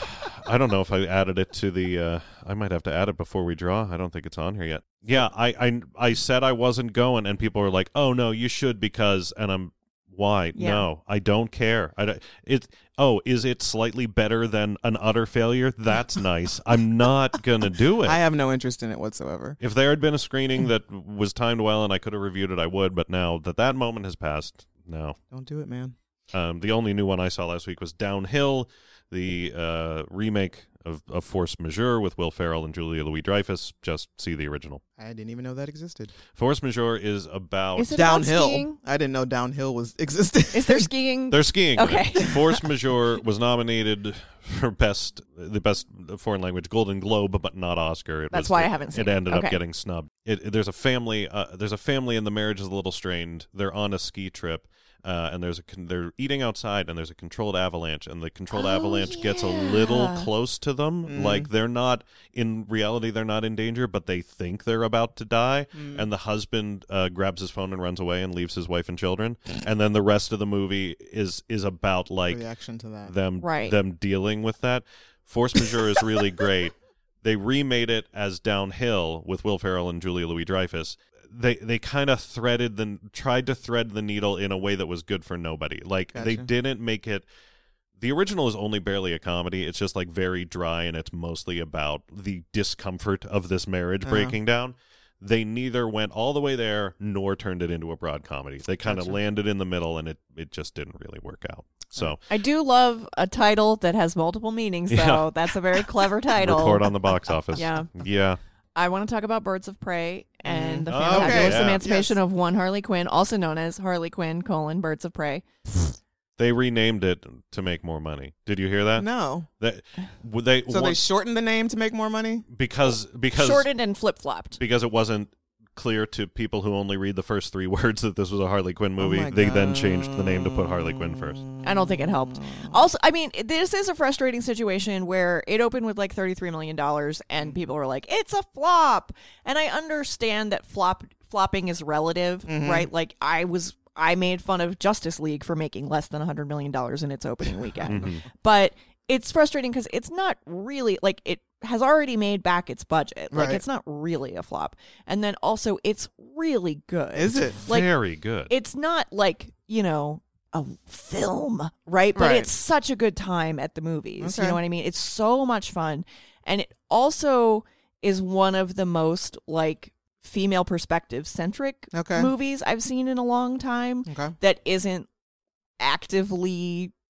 I don't know if I added it to the. Uh, I might have to add it before we draw. I don't think it's on here yet. Yeah, I, I, I said I wasn't going, and people were like, "Oh no, you should," because, and I'm, why? Yeah. No, I don't care. I don't, it. Oh, is it slightly better than an utter failure? That's nice. I'm not gonna do it. I have no interest in it whatsoever. If there had been a screening that was timed well and I could have reviewed it, I would. But now that that moment has passed, no. Don't do it, man. Um, the only new one I saw last week was Downhill, the uh, remake of, of Force Majeure with Will Ferrell and Julia Louis-Dreyfus. Just see the original. I didn't even know that existed. Force Majeure is about... Is it about Downhill. skiing? I didn't know downhill was existed. Is there skiing? They're skiing. in Okay. it. Force Majeure was nominated for best the best foreign language Golden Globe, but not Oscar. It That's was- why I it- haven't seen it. it. ended Okay. up getting snubbed. It, it- there's a family. Uh, there's a family, and the marriage is a little strained. They're on a ski trip. Uh, and there's a con- they're eating outside, and there's a controlled avalanche, and the controlled Oh, avalanche gets a little yeah. close to them. Like they're not in reality, they're not in danger, but they think they're about to die. And the husband uh, grabs his phone and runs away and leaves his wife and children. And then the rest of the movie is is about like Reaction to that. them Right. them dealing with that. Force Majeure is really great. They remade it as Downhill with Will Ferrell and Julia Louis-Dreyfus. They they kind of threaded the tried to thread the needle in a way that was good for nobody. Like they Gotcha. didn't make it. The original is only barely a comedy. It's just like very dry, and it's mostly about the discomfort of this marriage Uh-huh. breaking down. They neither went all the way there nor turned it into a broad comedy. They kind of Gotcha. landed in the middle, and it it just didn't really work out. So I do love a title that has multiple meanings, though. Yeah. That's a very clever title. record on the box office. Yeah. Yeah. I want to talk about Birds of Prey and the Oh, fantabulous okay, yeah. emancipation Yes. of one Harley Quinn, also known as Harley Quinn, colon, Birds of Prey. They renamed it to make more money. Did you hear that? No. That would they So they want- shortened the name to make more money? because because Shortened and flip-flopped. because it wasn't clear to people who only read the first three words that this was a Harley Quinn movie. Oh my they then changed the name to put Harley Quinn first. I don't think it helped. Also, I mean, this is a frustrating situation where it opened with like thirty-three million dollars and people were like, it's a flop. And I understand that flop flopping is relative, right? Like I was, I made fun of Justice League for making less than one hundred million dollars in its opening weekend. But it's frustrating because it's not really, like, it has already made back its budget. Like, Right. it's not really a flop. And then also, it's really good. Is it? Like, Very good. it's not like, you know, a film, right? But Right. it's such a good time at the movies. You Okay. know what I mean? It's so much fun. And it also is one of the most like female perspective centric Okay. movies I've seen in a long time Okay. that isn't actively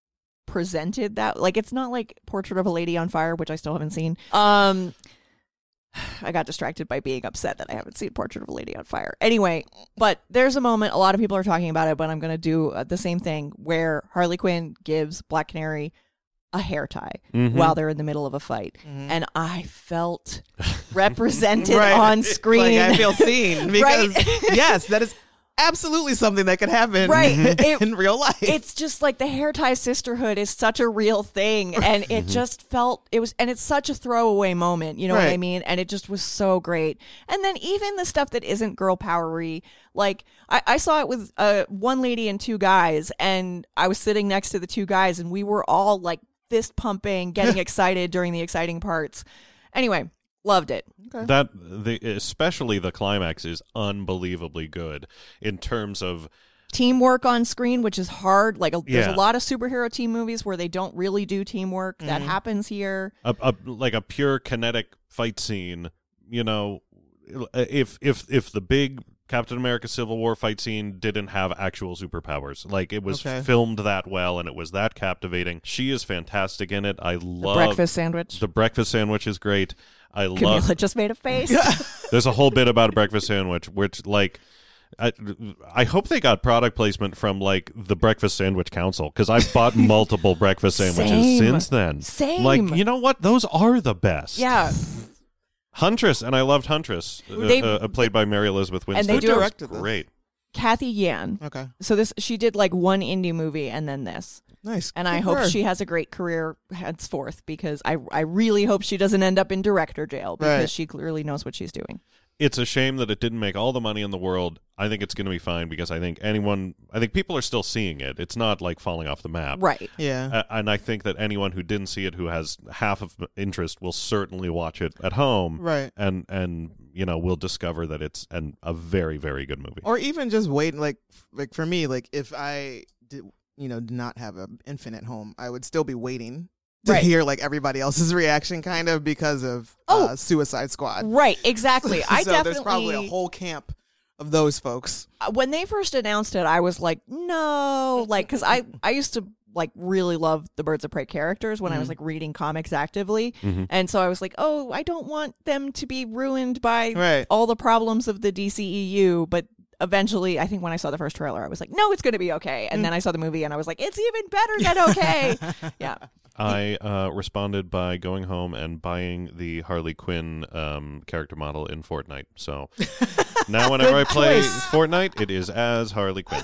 presented that. Like, it's not like Portrait of a Lady on Fire, which I still haven't seen. Um, I got distracted by being upset that I haven't seen Portrait of a Lady on Fire. Anyway, but there's a moment, a lot of people are talking about it, but I'm going to do uh, the same thing where Harley Quinn gives Black Canary a hair tie Mhm. while they're in the middle of a fight. Mhm. And I felt represented Right. on screen. Like, I feel seen because Right? yes, that is absolutely something that could happen Right. It- in real life. It's just like the hair tie sisterhood is such a real thing, and it just felt it was, and it's such a throwaway moment, you know what I Right. mean? And it just was so great. And then even the stuff that isn't girl powery, like I, I saw it with uh, one lady and two guys, and I was sitting next to the two guys, and we were all like fist pumping, getting excited during the exciting parts. Anyway, loved it. That the especially the climax is unbelievably good in terms of Teamwork on screen, which is hard. Like a, there's Yeah. a lot of superhero team movies where they don't really do teamwork. That happens here. a, a like a pure kinetic fight scene. You know, if if if the big Captain America Civil War fight scene didn't have actual superpowers, like it was Okay. filmed that well and it was that captivating. She is fantastic in it. I love Breakfast sandwich. The breakfast sandwich is great. I Camilla love. just made a face. There's a whole bit about a breakfast sandwich, which like. I, I hope they got product placement from like the Breakfast Sandwich Council, because I've bought multiple breakfast sandwiches Same. since then. Same. Like, you know what? Those are the best. Yeah. Huntress, and I loved Huntress, uh, They- uh, played by Mary Elizabeth And Winstead. they do- She was directed this. great. Kathy Yan. okay. So this she did like one indie movie and then this. Nice. And Good I for hope her. she has a great career henceforth, because I I really hope she doesn't end up in director jail, because Right. she clearly knows what she's doing. It's a shame that it didn't make all the money in the world. I think it's going to be fine, because I think anyone, I think people are still seeing it. It's not like falling off the map. Right. Yeah. Uh, and I think that anyone who didn't see it, who has half of interest, will certainly watch it at home. Right. And, and you know, will discover that it's an, a very, very good movie. Or even just wait, like, like for me, like if I did, you know, did not have an infant at home, I would still be waiting to Right. hear like everybody else's reaction, kind of because of Oh. uh, Suicide Squad. Right, exactly. I so definitely there's probably a whole camp of those folks. Uh, when they first announced it, I was like, no, like, because I, I used to like really love the Birds of Prey characters when I was like reading comics actively. Mhm. And so I was like, oh, I don't want them to be ruined by Right. all the problems of the D C E U. But eventually, I think when I saw the first trailer, I was like, no, it's going to be okay. And then I saw the movie and I was like, it's even better than okay. Yeah. I uh, responded by going home and buying the Harley Quinn um, character model in Fortnite. So now whenever I play choice. Fortnite, it is as Harley Quinn.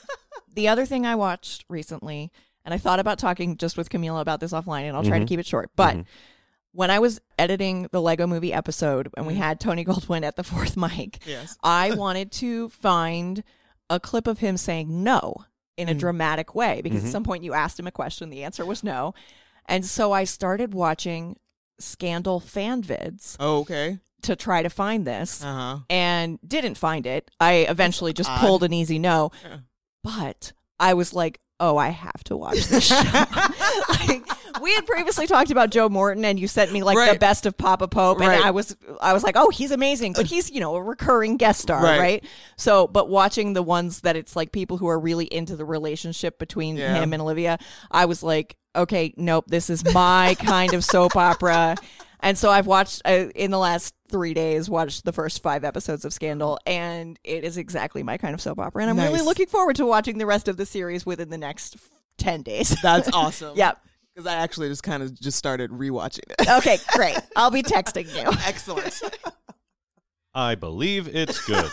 The other thing I watched recently, and I thought about talking just with Camila about this offline, and I'll try to Mhm. keep it short, but Mhm. when I was editing the Lego Movie episode and we Mhm. had Tony Goldwyn at the fourth mic, Yes. I wanted to find a clip of him saying no in a Mm. dramatic way, because Mhm. at some point you asked him a question, the answer was no. And so I started watching Scandal fan vids Oh, okay. to try to find this Uh huh. and didn't find it. I eventually just odd. pulled an easy no. Yeah. But I was like, oh, I have to watch this show. Like, we had previously talked about Joe Morton, and you sent me like the Right. best of Papa Pope, and Right. I was I was like, oh, he's amazing, but he's, you know, a recurring guest star, Right. right? So, but watching the ones that it's like people who are really into the relationship between Yeah. him and Olivia, I was like, okay, nope, this is my kind of soap opera. And so I've watched uh, in the last three days, watched the first five episodes of Scandal, and it is exactly my kind of soap opera. And I'm really Nice. looking forward to watching the rest of the series within the next ten days. That's awesome. Yep. Because I actually just kind of just started rewatching it. Okay, great. I'll be texting you. Excellent. I believe it's good.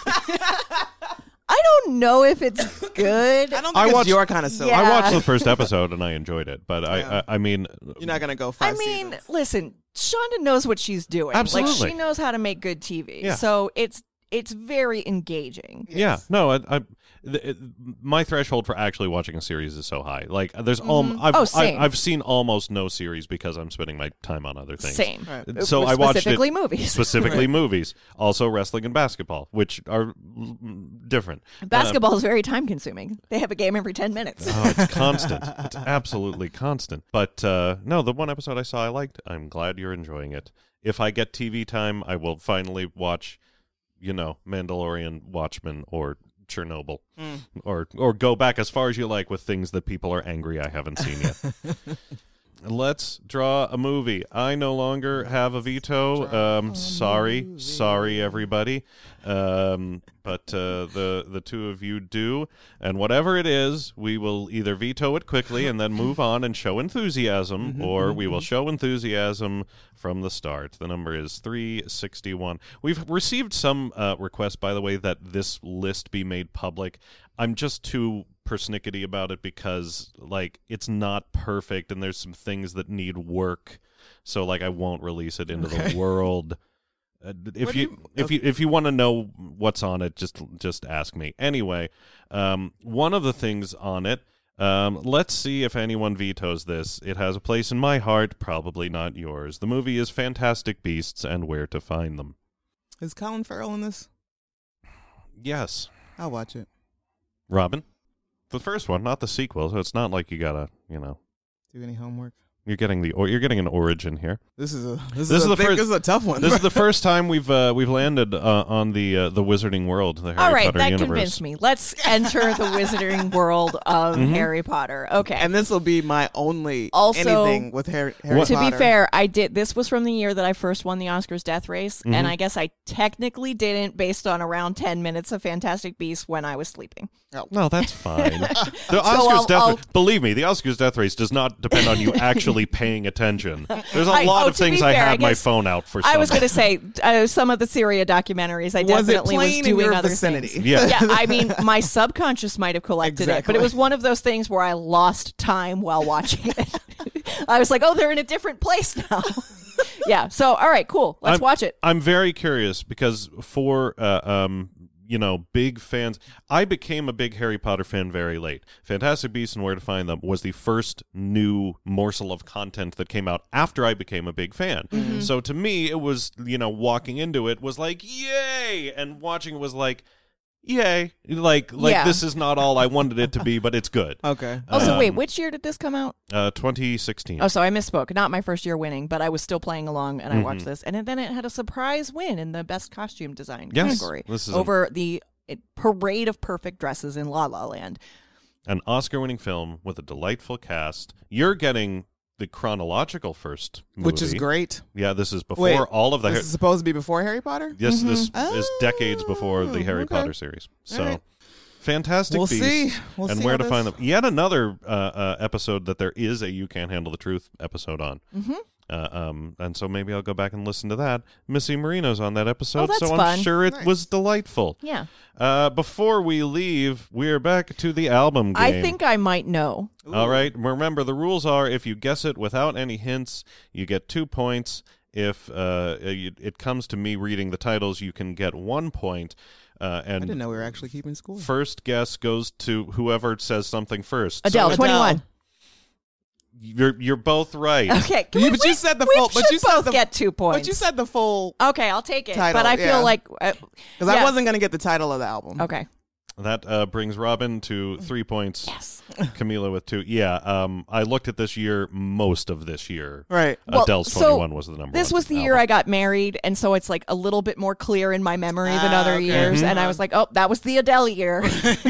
I don't know if it's good. I don't think I it's watched- your kind of soap. Yeah. I watched the first episode and I enjoyed it, but Yeah. I, I, I mean, You're not gonna go I five mean, seasons. listen, Shonda knows what she's doing. Like, Absolutely. she knows how to make good T V. Yeah. So it's it's very engaging. yeah, no, I, I the, it, my threshold for actually watching a series is so high. Like, there's um, I've, Oh, I, same. I've seen almost no series because I'm spending my time on other things. Same. Right. So I watched it Specifically movies. specifically Right. movies, also wrestling and basketball, which are mm, different. Basketball is very time consuming. They have a game every ten minutes. Oh, it's constant. It's absolutely constant. But uh, no, the one episode I saw I liked. I'm glad you're enjoying it. If I get T V time, I will finally watch, you know, Mandalorian, Watchmen, or Chernobyl, Mm. or or go back as far as you like with things that people are angry I haven't seen yet. Let's draw a movie. I no longer have a veto. Um, sorry, sorry, everybody. Um, but uh, the the two of you do, and whatever it is, we will either veto it quickly and then move on and show enthusiasm, or we will show enthusiasm from the start. The number is three sixty-one. We've received some uh, requests, by the way, that this list be made public. I'm just too persnickety about it because, like, it's not perfect and there's some things that need work. So, like, I won't release it into Okay. the world. Uh, if What do you, you- if you if you want to know what's on it, just just ask me. Anyway, um, one of the things on it. Um, let's see if anyone vetoes this. It has a place in my heart, probably not yours. The movie is Fantastic Beasts and Where to Find Them. Is Colin Farrell in this? Yes, I'll watch it. Robin. The first one, not the sequel, so it's not like you gotta, you know, Do any homework? you're getting the or you're getting an origin here. This is a this, This is, is a the thick- first- This is a tough one. This is the first time we've uh, we've landed uh, on the uh, the Wizarding World, the Harry All right, Potter that universe. convinced me. Let's enter the wizarding world of Mhm. Harry Potter. Okay. and this will be my only Also- anything with Harry, Harry What- to be Potter. fair, I did. This was from the year that I first won the Oscars Death Race, Mhm. and I guess I technically didn't, based on around ten minutes of Fantastic Beasts when I was sleeping. No, that's fine. The Oscars I'll- death I'll- believe me, the Oscars death race does not depend on you actually paying attention. There's a I- lot oh, of to be things I fair, I had my guess- phone out for. I was some- going to say uh, some of the Syria documentaries. I Was it definitely was playing in doing your other vicinity? things. Yeah. Yeah, I mean, my subconscious might have collected it, but it Exactly. was one of those things where I lost time while watching it. I was like, oh, they're in a different place now. Yeah. So, all right, cool. Let's I'm- watch it. I'm very curious because for uh, um you know big fans, I became a big Harry Potter fan very late. Fantastic Beasts and Where to Find Them was the first new morsel of content that came out after I became a big fan. Mm-hmm. So to me, it was, you know, walking into it was like yay, and watching it was like yay, like like Yeah. this is not all I wanted it to be, but it's good. Okay. Oh, so wait, Um, which year did this come out? Uh, twenty sixteen. Oh, so I misspoke. Not my first year winning, but I was still playing along and I Mhm. watched this. And then it had a surprise win in the best costume design Yes, category this is a- over the it, parade of perfect dresses in La La Land. An Oscar-winning film with a delightful cast. You're getting the chronological first movie. Which is great. Yeah, this is before Wait, all of the. This Har- is supposed to be before Harry Potter? yes, this Mhm. is decades before the Oh, Harry okay. Potter series. So, right. Fantastic We'll Beasts see. We'll and see Where how to this- Find Them. Yet another uh, uh, episode that there is a You Can't Handle the Truth episode on. Mm-hmm. Uh, um, and so maybe I'll go back and listen to that. Missy Marino's on that episode, Oh, that's so I'm fun. sure it Nice. was delightful. Yeah. Uh, before we leave, we're back to the album game. I think I might know. All right. Remember, the rules are if you guess it without any hints, you get two points. If uh, it it comes to me reading the titles, you can get one point. Uh, I didn't and know we were actually keeping score. first guess goes to whoever says something first. Adele, Adele. twenty-one. You're you're both right. Okay. Can You- we, but you we- said the we full- but should you said both the- get two points. But you said the full, Okay, I'll take it. Title, but I yeah. feel like uh, because yeah. I wasn't going to get the title of the album. Okay. That uh, brings Robin to three points. Yes. Camila with two. Yeah. Um. I looked at this year. Most of this year, Right. Well, Adele's so twenty-one was the number. This one was the album. year I got married, and so it's like a little bit more clear in my memory than Ah, other okay. years. And I Mhm. was like, oh, that was the Adele year.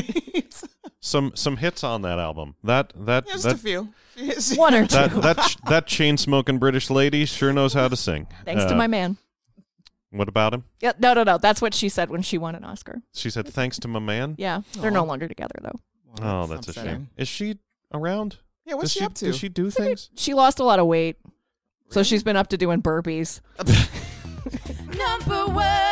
some some hits on that album. That that Just that a few. One or two. that that ch- that chain smoking British lady sure knows how to sing. Thanks Uh, to my man. What about him? Yeah, no, no, no. That's what she said when she won an Oscar. She said, "Thanks to my man." Yeah, they're no longer together though. Oh, that's a upsetting. shame. Is she around? Yeah, what's does she, she up to? Does she do things? She lost a lot of weight, so she's been up to doing burpees. Number one.